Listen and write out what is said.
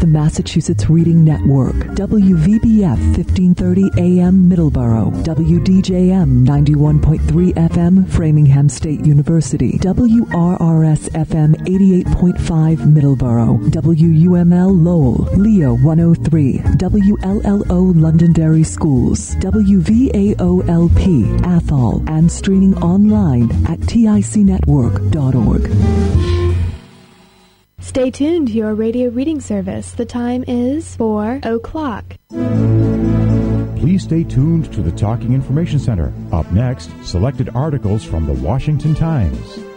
Massachusetts Reading Network, WVBF 1530 AM Middleborough, WDJM 91.3 FM Framingham State University, WRRS FM 88.5 Middleborough, WUML Lowell, Leo 103, WLLO Londonderry Schools, WVAOLP Athol, and streaming online at ticnetwork.org. Stay tuned to your radio reading service. The time is 4 o'clock. Please stay tuned to the Talking Information Center. Up next, selected articles from the Washington Times.